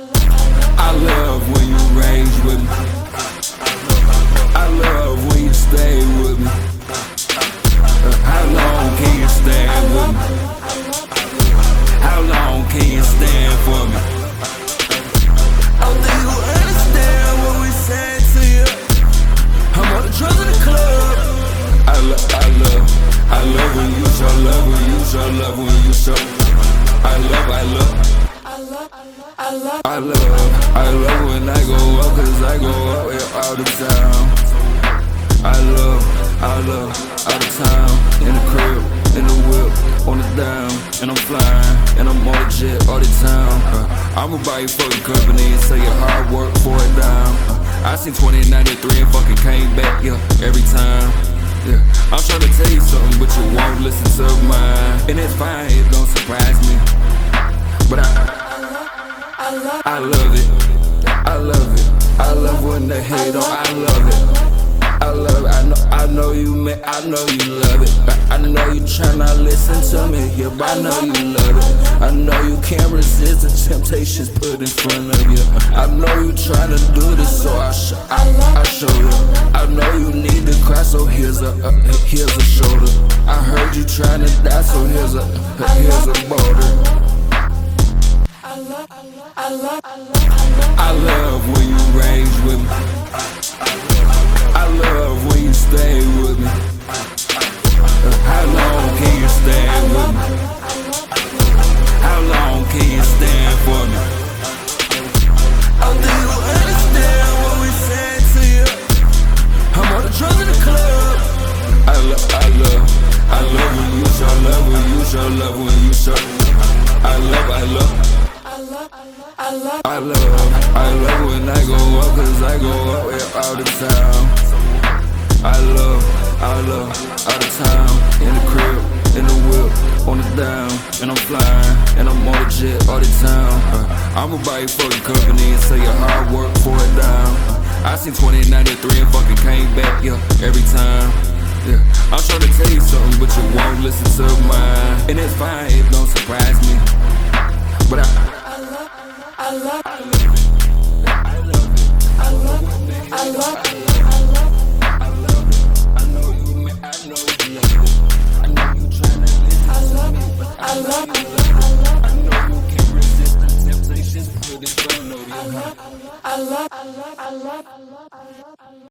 I love when you rage with me. I love when you stay with me. How long can you stand with me? How long can you stand for me? I don't think you understand what we said to you. I'm on the drugs in the club. I love when you show love, when you show love, when you show. I love when I go up, cause I go up all the time. I love all the time. In the crib, in the whip, on the dime. And I'm flying, and I'm on the jet all the time. I'ma buy you fucking company and say your hard work for a dime. I seen 2093 and fucking came back, yeah, every time. Yeah, I'm trying to tell you something, but you won't listen to mine. And it's fine, it don't surprise me. But I love it. I love when they hate on. I love it. I know you, man. I know you love it. I know you tryna listen to me, yeah, but I know you love it. I know you can't resist the temptations put in front of you. I know you tryna do this, so I show you. I know you need to cry, so here's a shoulder. I heard you tryna die, so here's a boulder. I love when you rage with me. I love when you stay with me. How long can you stand with me? How long can you stand for me? I don't think you understand what we said to you. I'm on the drugs in the club. I love when you show love, when you show love, when you show. I love when I go up, cause I go up all the time. I love all the time. In the crib, in the whip, on the dime. And I'm flying, and I'm on the jet all the time. I'ma buy you fucking company and say your hard work for a dime. I seen 2093 and fucking came back, yeah, every time. Yeah, I'm trying to tell you something, but you won't listen to mine. And it's fine, it don't surprise me. But I love it. I know you, man. I know you love it. I know you tryna listen to me, but I know you can't resist the temptations put in front of you.